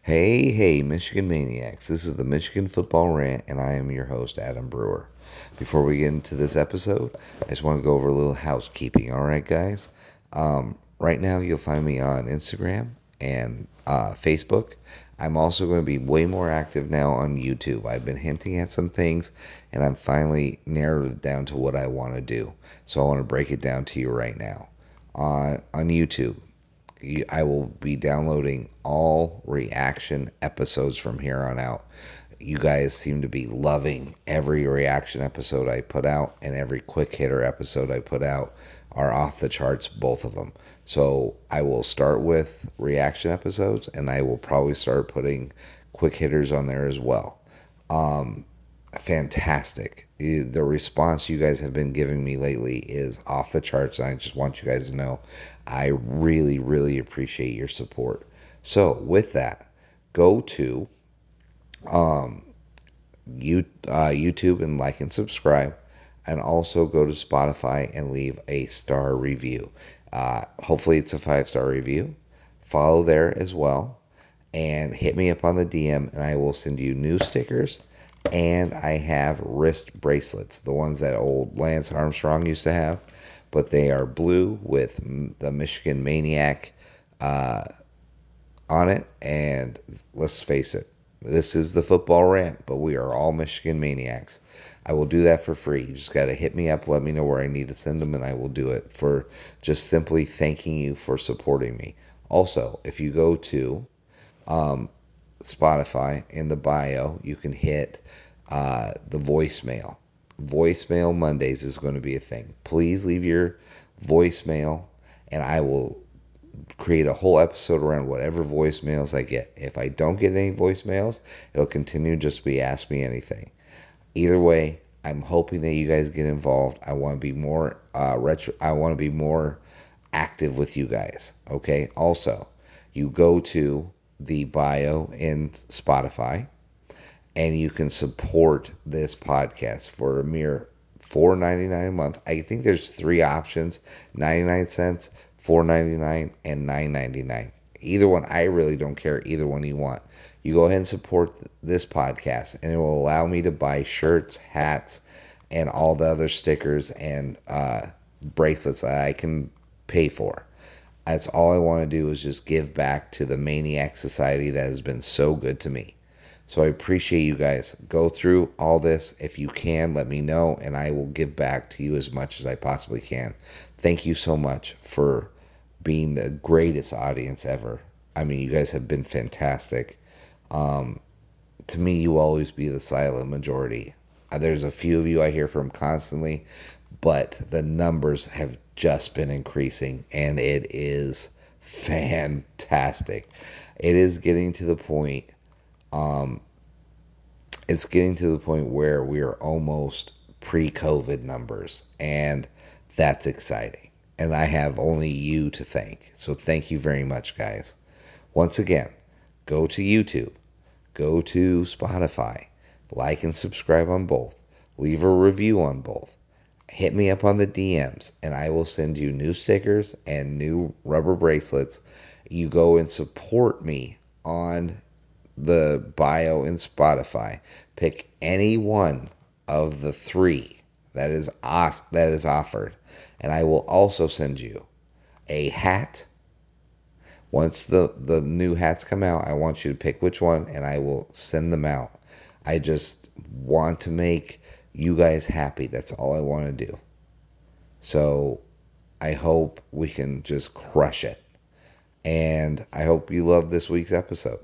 Hey, Michigan Maniacs. This is the Michigan Football Rant, and I am your host, Adam Brewer. Before we get into this episode, I just want to go over a little housekeeping. All right, guys? Right now, you'll find me on Instagram and Facebook. I'm also going to be way more active now on YouTube. I've been hinting at some things, and I'm finally narrowed it down to what I want to do. So I want to break it down to you right now. On YouTube, I will be downloading all reaction episodes from here on out. You guys seem to be loving every reaction episode I put out, and every quick hitter episode I put out are off the charts, both of them. So I will start with reaction episodes, and I will probably start putting quick hitters on there as well. Fantastic. The response you guys have been giving me lately is off the charts. And I just want you guys to know I really, really appreciate your support. So, with that, go to YouTube and like and subscribe, and also go to Spotify and leave a star review. Hopefully, it's a 5-star review. Follow there as well, and hit me up on the DM, and I will send you new stickers. And I have wrist bracelets, the ones that old Lance Armstrong used to have, but they are blue with the Michigan Maniac on it. And let's face it, this is the football rant, but we are all Michigan Maniacs. I will do that for free. You just got to hit me up, let me know where I need to send them, and I will do it for just simply thanking you for supporting me. Also, if you go to Spotify, in the bio, you can hit the voicemail. Voicemail Mondays is going to be a thing. Please leave your voicemail, and I will create a whole episode around whatever voicemails I get. If I don't get any voicemails, it'll continue just to be Ask Me Anything. Either way, I'm hoping that you guys get involved. I want to be more I want to be more active with you guys. Okay. Also, you go to the bio in Spotify, and you can support this podcast for a mere $4.99 a month. I think there's three options: 99 cents, $4.99, and $9.99. Either one, I really don't care. Either one you want. You go ahead and support this podcast, and it will allow me to buy shirts, hats, and all the other stickers and bracelets that I can pay for. That's all I want to do, is just give back to the Maniac Society that has been so good to me. So I appreciate you guys. Go through all this. If you can, let me know, and I will give back to you as much as I possibly can. Thank you so much for being the greatest audience ever. I mean, you guys have been fantastic. To me, you will always be the silent majority. There's a few of you I hear from constantly, but the numbers have just been increasing, and it is fantastic. It is getting to the point. It's getting to the point where we are almost pre-COVID numbers, and that's exciting. And I have only you to thank. So thank you very much, guys. Once again, go to YouTube, go to Spotify, like and subscribe on both, leave a review on both. Hit me up on the DMs, and I will send you new stickers and new rubber bracelets. You go and support me on the bio in Spotify. Pick any one of the three that is offered, and I will also send you a hat. Once the new hats come out, I want you to pick which one, and I will send them out. I just want to make you guys happy. That's all I want to do. So I hope we can just crush it. And I hope you love this week's episode.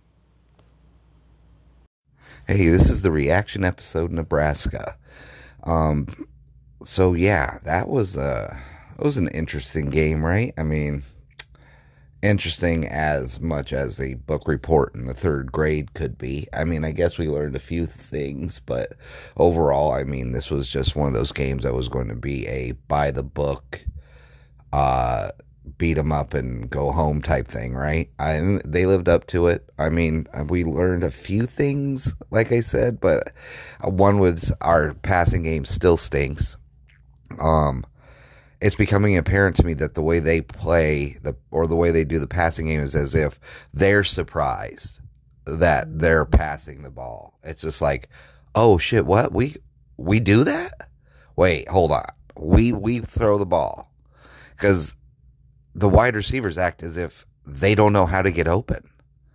Hey, this is the reaction episode, Nebraska. Um, so yeah, that was an interesting game, right? I mean, interesting as much as a book report in the third grade could be. I mean, I guess we learned a few things, but overall, I mean, this was just one of those games that was going to be a by the book, uh, beat them up and go home type thing, right? And they lived up to it. I mean, we learned a few things, like I said, but one was our passing game still stinks. Um, it's becoming apparent to me that the way they play or the way they do the passing game is as if they're surprised that they're passing the ball. It's just like, oh shit, what? We do that? Wait, hold on. We throw the ball. Because the wide receivers act as if they don't know how to get open.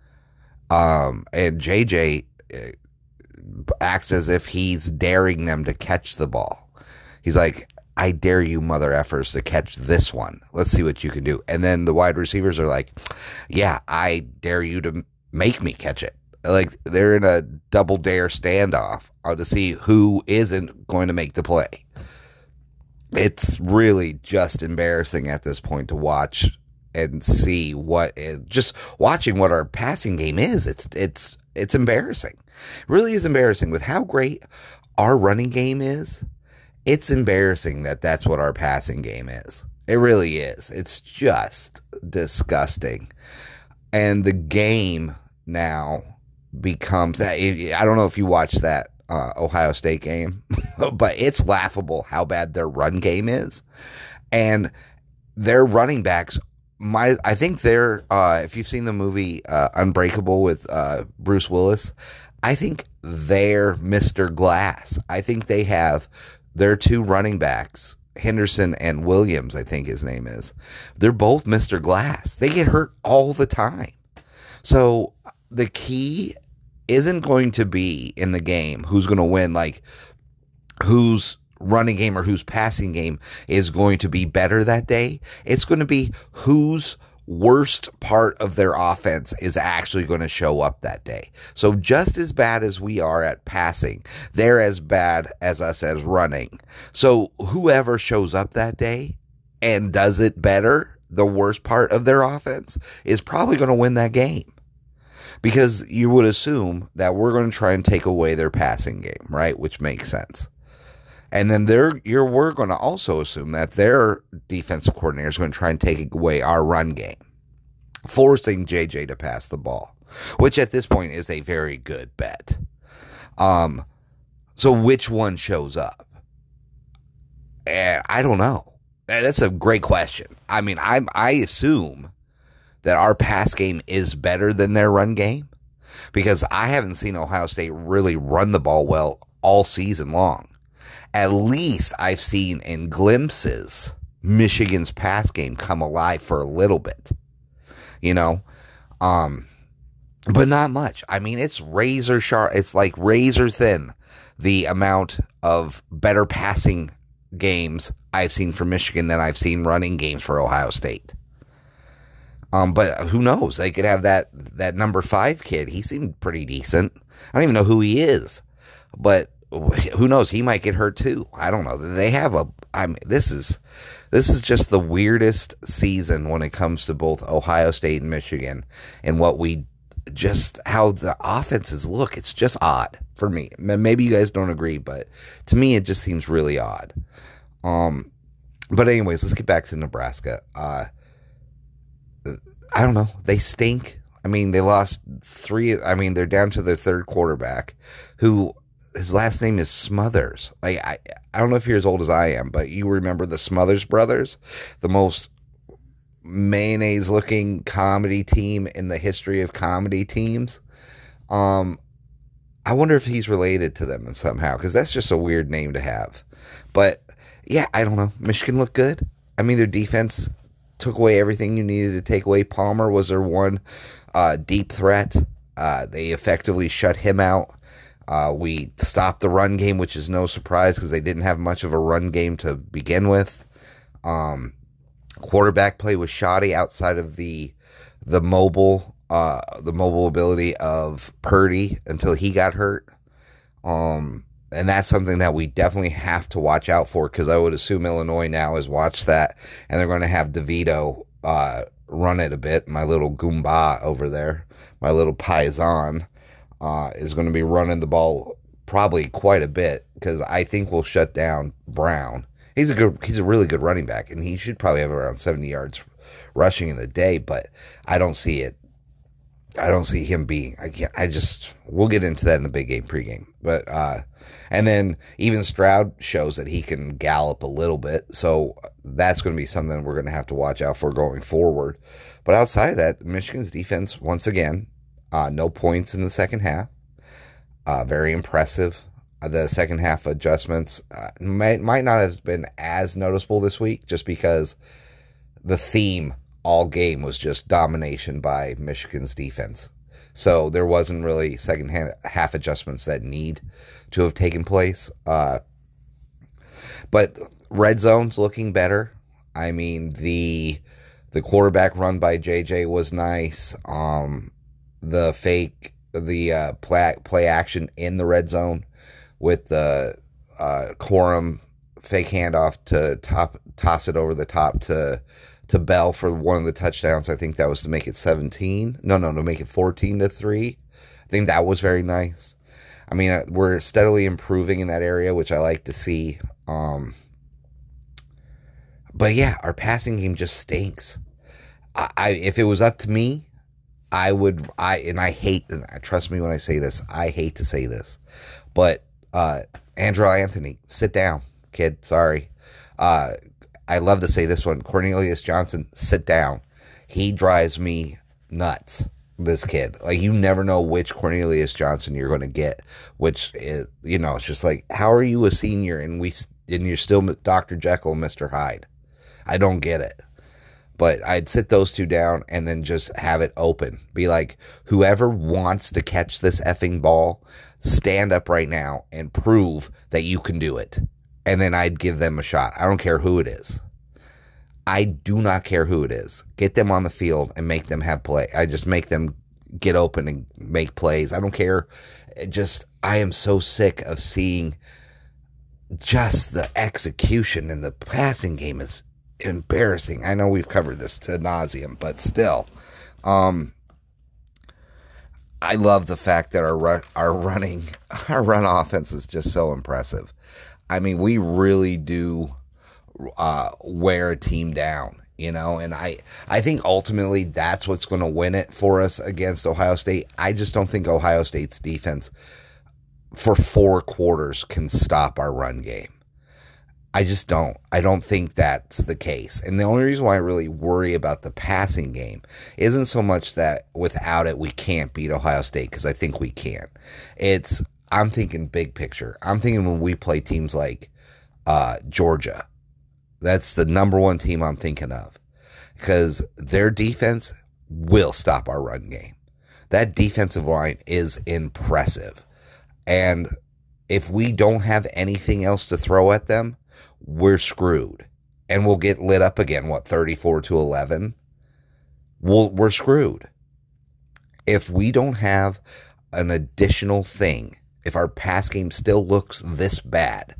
And JJ acts as if he's daring them to catch the ball. He's like, I dare you mother effers to catch this one. Let's see what you can do. And then the wide receivers are like, yeah, I dare you to make me catch it. Like they're in a double dare standoff to see who isn't going to make the play. It's really just embarrassing at this point to watch and see just watching what our passing game is. It's embarrassing. It really is embarrassing with how great our running game is. It's embarrassing that that's what our passing game is. It really is. It's just disgusting. And the game now becomes that. I don't know if you watched that Ohio State game, but it's laughable how bad their run game is. And their running backs, I think they're, if you've seen the movie Unbreakable with Bruce Willis, I think they're Mr. Glass. I think they have their two running backs, Henderson and Williams, I think his name is. They're both Mr. Glass. They get hurt all the time. So the key isn't going to be in the game who's going to win, like whose running game or whose passing game is going to be better that day. It's going to be whose worst part of their offense is actually going to show up that day. So just as bad as we are at passing, they're as bad as us as running. So whoever shows up that day and does it better, the worst part of their offense, is probably going to win that game. Because you would assume that we're going to try and take away their passing game, right? Which makes sense. And then we're going to also assume that their defensive coordinator is going to try and take away our run game, forcing JJ to pass the ball, which at this point is a very good bet. So which one shows up? I don't know. That's a great question. I mean, I assume that our pass game is better than their run game, because I haven't seen Ohio State really run the ball well all season long. At least I've seen in glimpses Michigan's pass game come alive for a little bit, but not much. I mean, it's razor sharp. It's like razor thin, the amount of better passing games I've seen for Michigan than I've seen running games for Ohio State. But who knows? They could have that number 5 kid. He seemed pretty decent. I don't even know who he is, but who knows? He might get hurt too. I don't know. They have this is just the weirdest season when it comes to both Ohio State and Michigan, and how the offenses look. It's just odd for me. Maybe you guys don't agree, but to me, it just seems really odd. But anyways, let's get back to Nebraska. I don't know. They stink. I mean, they lost 3. I mean, they're down to their third quarterback, who his last name is Smothers. Like, I don't know if you're as old as I am, but you remember the Smothers Brothers, the most mayonnaise-looking comedy team in the history of comedy teams. I wonder if he's related to them somehow, because that's just a weird name to have. But yeah, I don't know. Michigan looked good. I mean, their defense took away everything you needed to take away. Palmer was their one deep threat. They effectively shut him out. We stopped the run game, which is no surprise because they didn't have much of a run game to begin with. Quarterback play was shoddy outside of the mobile ability of Purdy until he got hurt. And that's something that we definitely have to watch out for, because I would assume Illinois now has watched that, and they're going to have DeVito run it a bit. My little Goomba over there, my little Paisan, is going to be running the ball probably quite a bit, because I think we'll shut down Brown. He's a really good running back, and he should probably have around 70 yards rushing in the day, but I don't see it. I don't see him being. We'll get into that in the big game pregame, but and then even Stroud shows that he can gallop a little bit, so that's going to be something we're going to have to watch out for going forward. But outside of that, Michigan's defense once again No points in the second half. Very impressive. The second half adjustments might not have been as noticeable this week just because the theme all game was just domination by Michigan's defense. So there wasn't really second half adjustments that need to have taken place. But red zone's looking better. I mean, the quarterback run by JJ was nice. The play action in the red zone with the Corum fake handoff to toss it over the top to Bell for one of the touchdowns. I think that was to make it 17. No, to make it 14-3. I think that was very nice. I mean, we're steadily improving in that area, which I like to see. But yeah, our passing game just stinks. If it was up to me, trust me when I say this, I hate to say this, but Andrew Anthony, sit down, kid. Sorry. I love to say this one. Cornelius Johnson, sit down. He drives me nuts, this kid. Like, you never know which Cornelius Johnson you're going to get, which is, it's just like, how are you a senior and you're still Dr. Jekyll and Mr. Hyde? I don't get it. But I'd sit those two down and then just have it open. Be like, whoever wants to catch this effing ball, stand up right now and prove that you can do it. And then I'd give them a shot. I don't care who it is. I do not care who it is. Get them on the field and make them have play. I just make them get open and make plays. I don't care. I am so sick of seeing just the execution in the passing game is embarrassing. I know we've covered this to nauseum, but still, I love the fact that our run offense is just so impressive. I mean, we really do wear a team down, and I think ultimately that's what's going to win it for us against Ohio State. I just don't think Ohio State's defense for 4 quarters can stop our run game. I just don't. I don't think that's the case. And the only reason why I really worry about the passing game isn't so much that without it we can't beat Ohio State, because I think we can. I'm thinking big picture. I'm thinking when we play teams like Georgia. That's the number one team I'm thinking of, because their defense will stop our run game. That defensive line is impressive. And if we don't have anything else to throw at them, we're screwed. And we'll get lit up again, 34-11? We're screwed. If we don't have an additional thing, if our pass game still looks this bad,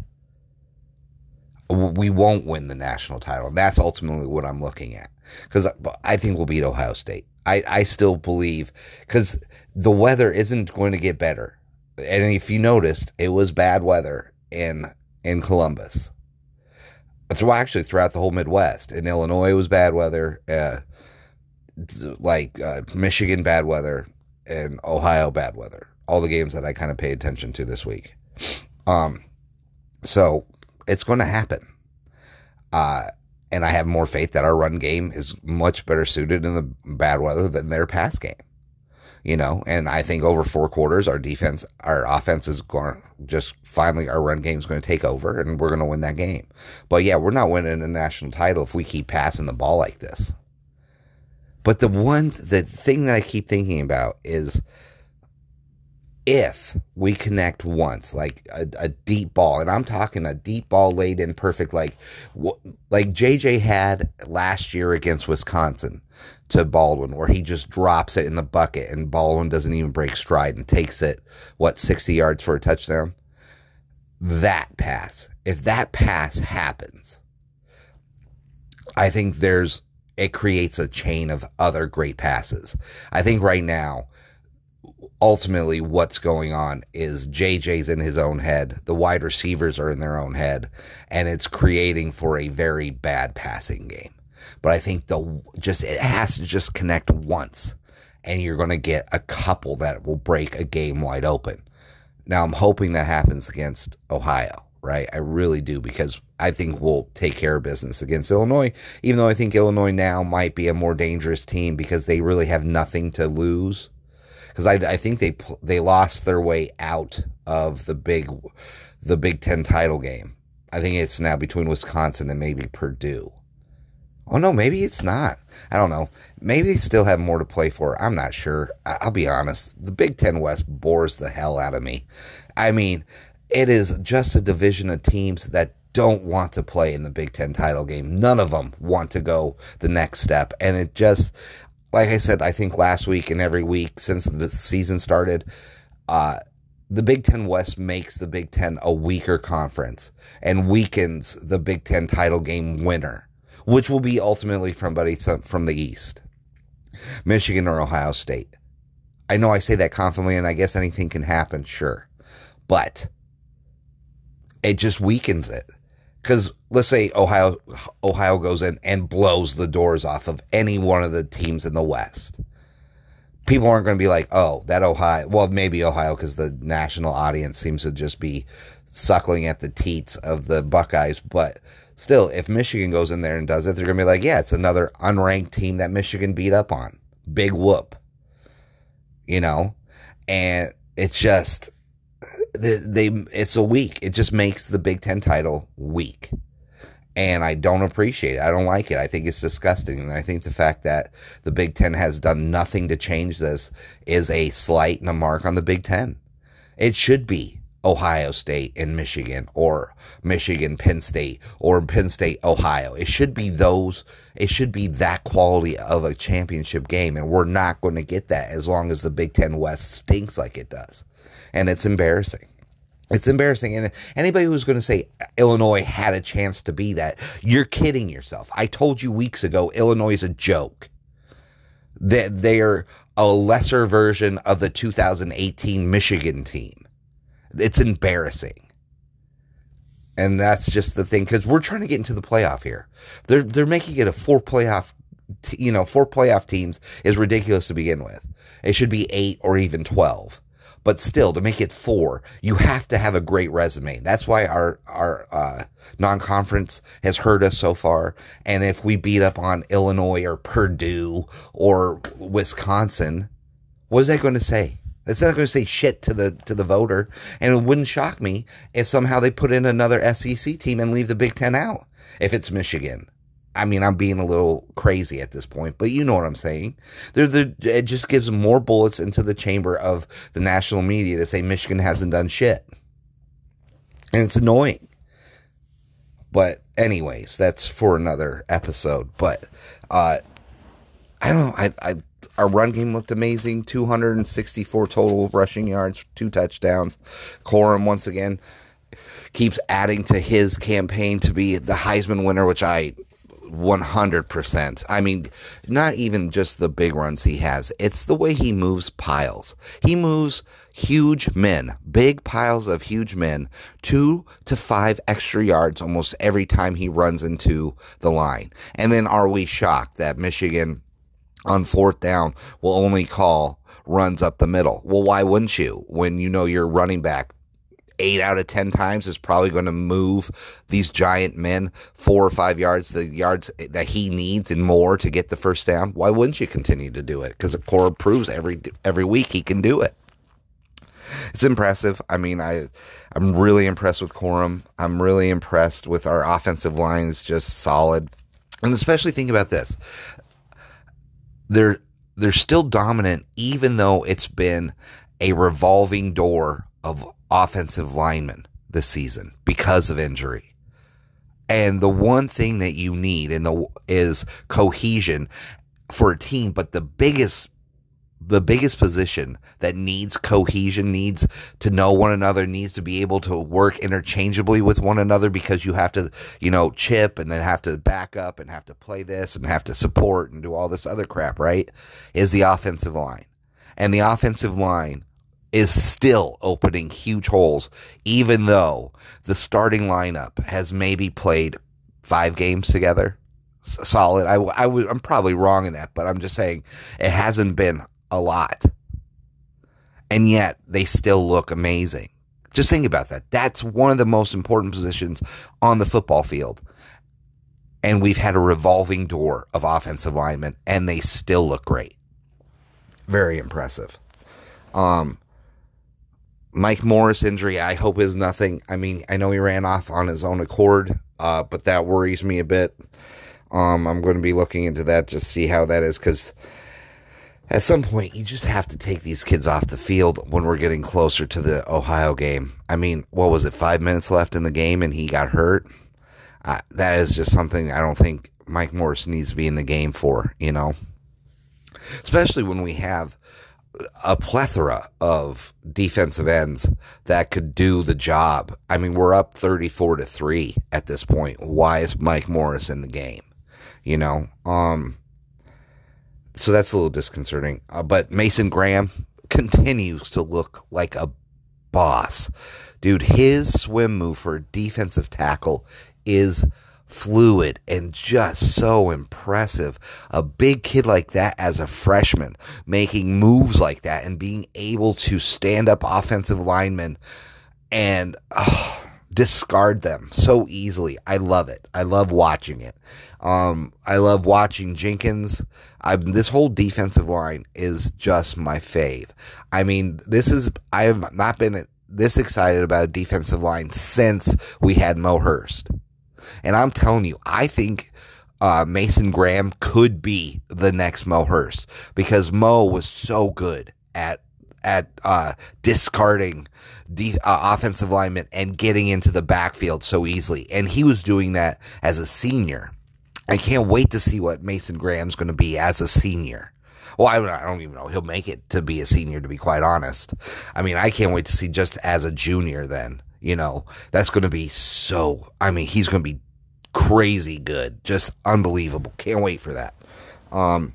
we won't win the national title. And that's ultimately what I'm looking at. Because I think we'll beat Ohio State. I still believe, because the weather isn't going to get better. And if you noticed, it was bad weather in Columbus. Throughout the whole Midwest. In Illinois, it was bad weather. Michigan, bad weather. And Ohio, bad weather. All the games that I kind of paid attention to this week. So it's going to happen. And I have more faith that our run game is much better suited in the bad weather than their pass game. And I think over 4 quarters, our offense is going to just finally, our run game is going to take over and we're going to win that game. But yeah, we're not winning a national title if we keep passing the ball like this. But the thing that I keep thinking about is, if we connect once, like a deep ball, and I'm talking a deep ball laid in perfect, like JJ had last year against Wisconsin to Baldwin, where he just drops it in the bucket and Baldwin doesn't even break stride and takes it, 60 yards for a touchdown? That pass, if that pass happens, I think it creates a chain of other great passes. I think right now, ultimately what's going on is JJ's in his own head, the wide receivers are in their own head, and it's creating for a very bad passing game. But I think it has to just connect once, and you're going to get a couple that will break a game wide open. Now, I'm hoping that happens against Ohio, right? I really do, because I think we'll take care of business against Illinois, even though I think Illinois now might be a more dangerous team because they really have nothing to lose. because I think they lost their way out of the Big Ten title game. I think it's now between Wisconsin and maybe Purdue. Oh, no, maybe it's not. I don't know. Maybe they still have more to play for. I'm not sure. I'll be honest. The Big Ten West bores the hell out of me. I mean, it is just a division of teams that don't want to play in the Big Ten title game. None of them want to go the next step. And it just, like I said, I think last week and every week since the season started, the Big Ten West makes the Big Ten a weaker conference and weakens the Big Ten title game winner, which will be ultimately from the East, Michigan or Ohio State. I know I say that confidently, and I guess anything can happen, sure. But it just weakens it. Because let's say Ohio goes in and blows the doors off of any one of the teams in the West. People aren't going to be like, oh, that Ohio. Well, maybe Ohio, because the national audience seems to just be suckling at the teats of the Buckeyes. But still, if Michigan goes in there and does it, they're going to be like, yeah, it's another unranked team that Michigan beat up on. Big whoop. You know? And it's just, it's a weak. It just makes the Big Ten title weak. And I don't appreciate it. I don't like it. I think it's disgusting. And I think the fact that the Big Ten has done nothing to change this is a slight and a mark on the Big Ten. It should be Ohio State and Michigan, or Michigan, Penn State, or Penn State, Ohio. It should be those. It should be that quality of a championship game. And we're not going to get that as long as the Big Ten West stinks like it does. And it's embarrassing. It's embarrassing. And anybody who's going to say Illinois had a chance to be that, you're kidding yourself. I told you weeks ago, Illinois is a joke. That they're a lesser version of the 2018 Michigan team. It's embarrassing. And that's just the thing, because we're trying to get into the playoff here. They're making it a four playoff teams is ridiculous to begin with. It should be 8 or even 12. But still, to make it 4, you have to have a great resume. That's why our non-conference has hurt us so far. And if we beat up on Illinois or Purdue or Wisconsin, what is that going to say? It's not going to say shit to the voter. And it wouldn't shock me if somehow they put in another SEC team and leave the Big Ten out. If it's Michigan. I mean, I'm being a little crazy at this point, but you know what I'm saying. It just gives more bullets into the chamber of the national media to say Michigan hasn't done shit. And it's annoying. But anyways, that's for another episode. But I don't know. Our run game looked amazing. 264 total rushing yards, 2 touchdowns. Corum, once again, keeps adding to his campaign to be the Heisman winner, which I 100%. I mean, not even just the big runs he has. It's the way he moves piles. He moves huge men, big piles of huge men, 2 to 5 extra yards almost every time he runs into the line. And then are we shocked that Michigan on 4th down will only call runs up the middle? Well, why wouldn't you? When you know your running back 8 out of 10 times is probably going to move these giant men 4 or 5 yards, the yards that he needs and more to get the first down. Why wouldn't you continue to do it? Because Corum proves every week he can do it. It's impressive. I mean, I'm really impressed with Corum. I'm really impressed with our offensive line. Is just solid. And especially think about this. They're still dominant even though it's been a revolving door of offensive linemen this season because of injury. And the one thing that you need is cohesion for a team, but the biggest position that needs cohesion, needs to know one another, needs to be able to work interchangeably with one another, because you have to, chip and then have to back up and have to play this and have to support and do all this other crap, right? Is the offensive line. And the offensive line is still opening huge holes, even though the starting lineup has maybe played 5 games together. Solid. I'm probably wrong in that, but I'm just saying it hasn't been a lot. And yet they still look amazing. Just think about that. That's one of the most important positions on the football field. And we've had a revolving door of offensive linemen, and they still look great. Very impressive. Um, Mike Morris injury, I hope is nothing. I mean, I know he ran off on his own accord, but that worries me a bit. I'm going to be looking into that, just see how that is, because at some point you just have to take these kids off the field when we're getting closer to the Ohio game. I mean, what was it, 5 minutes left in the game and he got hurt? That is just something I don't think Mike Morris needs to be in the game for, you know? Especially when we have a plethora of defensive ends that could do the job. I mean, we're up 34-3 at this point. Why is Mike Morris in the game? You know, so that's a little disconcerting. But Mason Graham continues to look like a boss. Dude, his swim move for a defensive tackle is fluid and just so impressive. A big kid like that as a freshman making moves like that and being able to stand up offensive linemen and discard them so easily. I love it. I love watching it. I love watching Jenkins. This whole defensive line is just my fave. I mean, I have not been this excited about a defensive line since we had Mo Hurst. And I'm telling you, I think Mason Graham could be the next Mo Hurst, because Mo was so good at discarding offensive linemen and getting into the backfield so easily. And he was doing that as a senior. I can't wait to see what Mason Graham's going to be as a senior. Well, I don't even know. He'll make it to be a senior, to be quite honest. I mean, I can't wait to see just as a junior then. You know, that's going to be so... I mean, he's going to be crazy good. Just unbelievable. Can't wait for that. I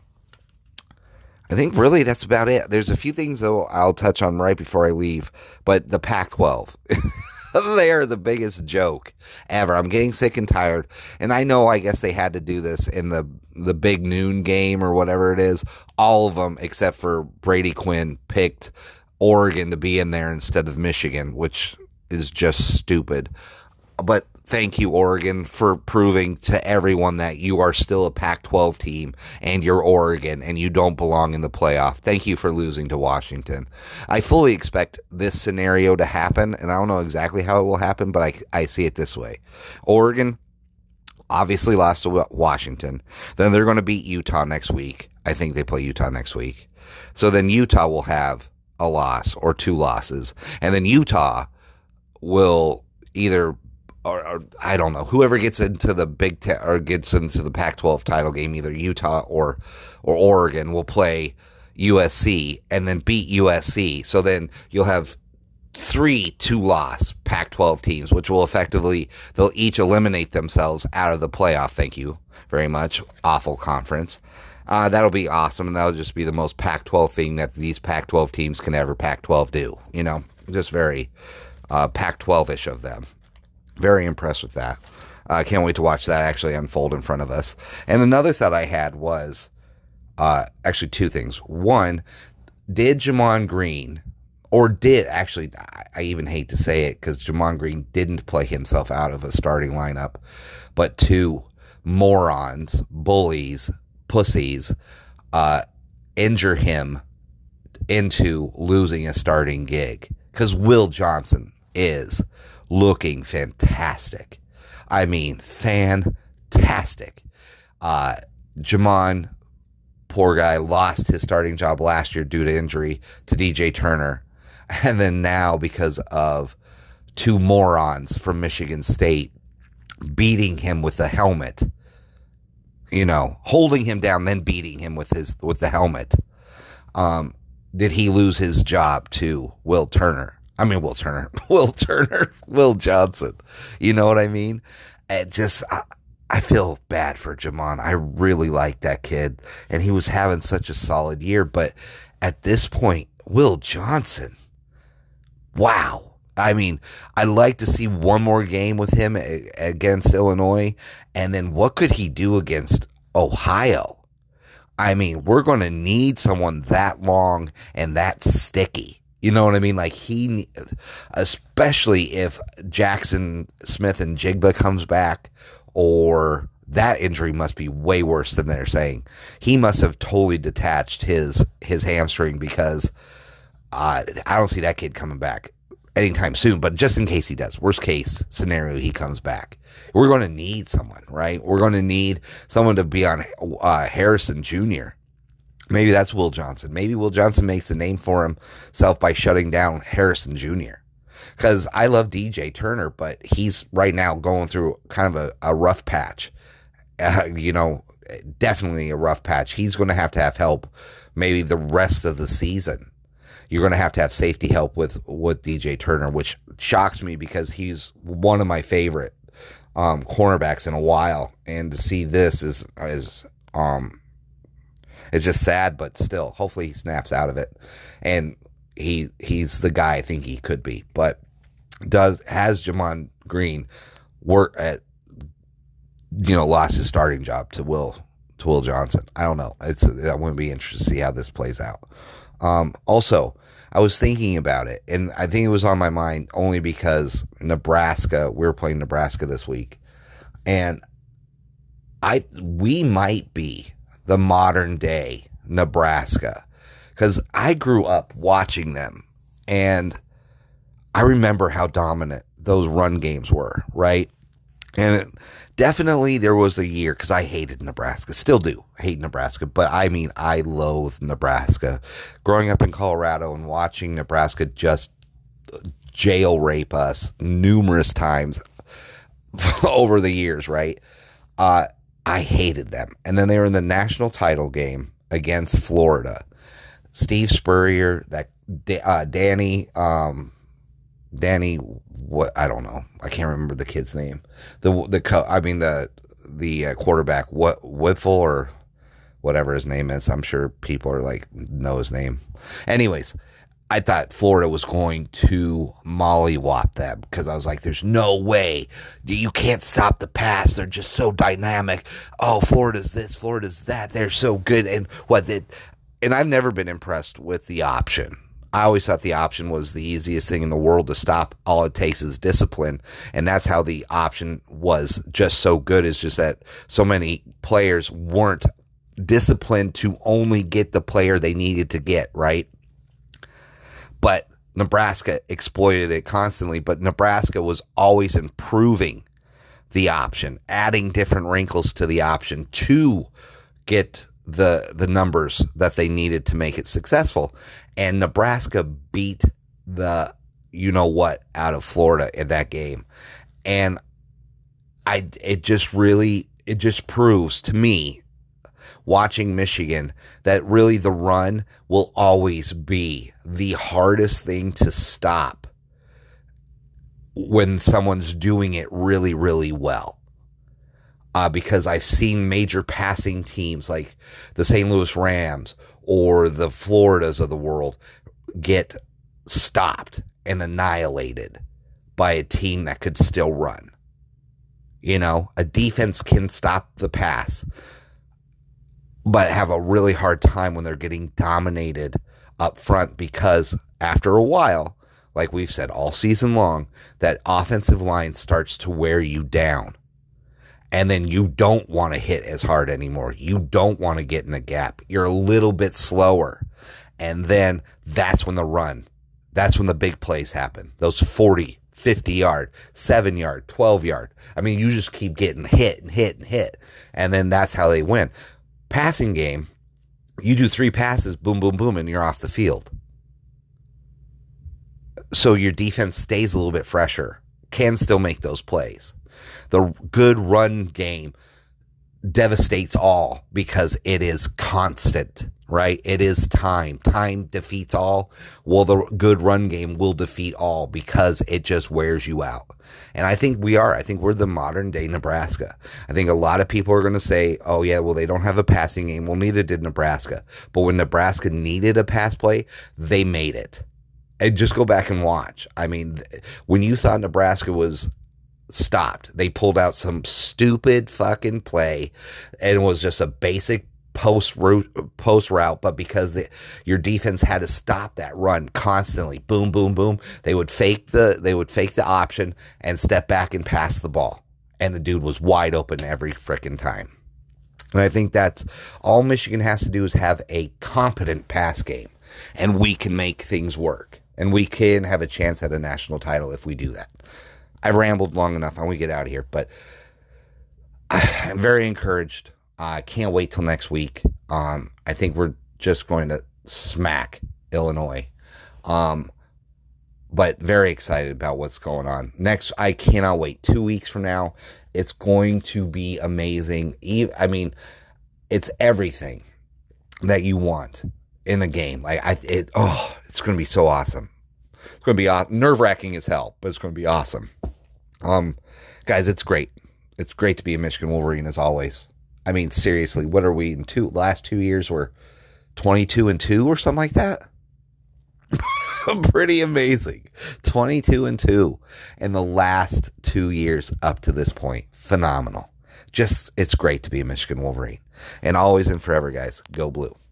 think really that's about it. There's a few things, though, I'll touch on right before I leave. But the Pac-12... they are the biggest joke ever. I'm getting sick and tired. And I know, I guess they had to do this in the big noon game or whatever it is. All of them, except for Brady Quinn, picked Oregon to be in there instead of Michigan, which is just stupid. But thank you, Oregon, for proving to everyone that you are still a Pac-12 team and you're Oregon and you don't belong in the playoff. Thank you for losing to Washington. I fully expect this scenario to happen, and I don't know exactly how it will happen, but I see it this way. Oregon obviously lost to Washington. Then they're going to beat Utah next week. I think they play Utah next week. So then Utah will have a loss or two losses. And then Utah will either... Or I don't know, whoever gets into the Big Ten or gets into the Pac-12 title game, either Utah or Oregon, will play USC and then beat USC. So then you'll have 3 2-loss Pac-12 teams, which will effectively, they'll each eliminate themselves out of the playoff. Thank you very much. Awful conference. That'll be awesome, and that'll just be the most Pac-12 thing that these Pac-12 teams can ever Pac-12 do. You know, just very Pac-12-ish of them. Very impressed with that. I can't wait to watch that actually unfold in front of us. And another thought I had was actually two things. One, did Jamon Green, or did actually, I even hate to say it because Jamon Green didn't play himself out of a starting lineup, but two morons, bullies, pussies, injure him into losing a starting gig? Because Will Johnson is looking fantastic. I mean, fantastic. Jamon, poor guy, lost his starting job last year due to injury to DJ Turner. And then now, because of two morons from Michigan State beating him with the helmet, you know, holding him down, then beating him with the helmet, did he lose his job to Will Johnson. You know what I mean? I feel bad for Jamon. I really like that kid, and he was having such a solid year. But at this point, Will Johnson, wow. I mean, I'd like to see one more game with him against Illinois, and then what could he do against Ohio? I mean, we're going to need someone that long and that sticky. You know what I mean? Like, especially if Jackson Smith and Jigba comes back, or that injury must be way worse than they're saying. He must have totally detached his hamstring, because I don't see that kid coming back anytime soon, but just in case he does, worst case scenario, he comes back. We're going to need someone, right? We're going to need someone to be on Harrison Jr. Maybe that's Will Johnson. Maybe Will Johnson makes a name for himself by shutting down Harrison Jr. Because I love DJ Turner, but he's right now going through kind of a rough patch. Definitely a rough patch. He's going to have help maybe the rest of the season. You're going to have safety help with DJ Turner, which shocks me because he's one of my favorite cornerbacks in a while. And to see this is it's just sad, but still, hopefully he snaps out of it. And he's the guy I think he could be. But has Jamon Green lost his starting job to Will Johnson? I don't know. I want to be interested to see how this plays out. Also, I was thinking about it, and I think it was on my mind only because Nebraska. We were playing Nebraska this week, and we might be the modern day Nebraska, because I grew up watching them, and I remember how dominant those run games were, right? And definitely there was a year, because I hated Nebraska, still do hate Nebraska, but I mean, I loathe Nebraska. Growing up in Colorado and watching Nebraska just jail rape us numerous times over the years, right? I hated them. And then they were in the national title game against Florida. Steve Spurrier, Danny, what, I don't know. I can't remember the kid's name. The quarterback, Whitful or whatever his name is. I'm sure people are like, know his name. Anyways, I thought Florida was going to mollywop them because I was like, there's no way. You can't stop the pass. They're just so dynamic. Oh, Florida's this, Florida's that. They're so good. And I've never been impressed with the option. I always thought the option was the easiest thing in the world to stop. All it takes is discipline. And that's how the option was just so good, is just that so many players weren't disciplined to only get the player they needed to get, right? But Nebraska exploited it constantly, but Nebraska was always improving the option, adding different wrinkles to the option to get the numbers that they needed to make it successful. And Nebraska beat the you-know-what out of Florida in that game. And it just proves to me, watching Michigan, that really the run will always be the hardest thing to stop when someone's doing it really, really well. Because I've seen major passing teams like the St. Louis Rams or the Floridas of the world get stopped and annihilated by a team that could still run. A defense can stop the pass, but have a really hard time when they're getting dominated up front, because after a while, like we've said all season long, that offensive line starts to wear you down. And then you don't want to hit as hard anymore. You don't want to get in the gap. You're a little bit slower. And then that's when that's when the big plays happen. Those 40, 50-yard, 7-yard, 12-yard. I mean, you just keep getting hit and hit and hit. And then that's how they win. Passing game, you do 3 passes, boom, boom, boom, and you're off the field. So your defense stays a little bit fresher, can still make those plays. The good run game devastates all because it is constant, right? It is time. Time defeats all. Well, the good run game will defeat all because it just wears you out. And I think we're the modern day Nebraska. I think a lot of people are going to say, oh yeah, well, they don't have a passing game. Well, neither did Nebraska. But when Nebraska needed a pass play, they made it. And just go back and watch. I mean, when you thought Nebraska was stopped, they pulled out some stupid fucking play, and it was just a basic post route, but because your defense had to stop that run constantly, boom, boom, boom, they would fake the option and step back and pass the ball, and the dude was wide open every frickin' time. And I think that's all Michigan has to do, is have a competent pass game. and we can make things work, and we can have a chance at a national title if we do that. I've rambled long enough. I want to get out of here, but I'm very encouraged. I can't wait till next week. I think we're just going to smack Illinois. But very excited about what's going on. Next, I cannot wait. 2 weeks from now, it's going to be amazing. I mean, it's everything that you want in a game. It's going to be so awesome. It's going to be nerve-wracking as hell, but it's going to be awesome. Guys, it's great. It's great to be a Michigan Wolverine as always. I mean, seriously, what are we in last 2 years? We're 22-2 or something like that. Pretty amazing. 22-2 in the last 2 years up to this point. Phenomenal. It's great to be a Michigan Wolverine. And always and forever, guys, go blue.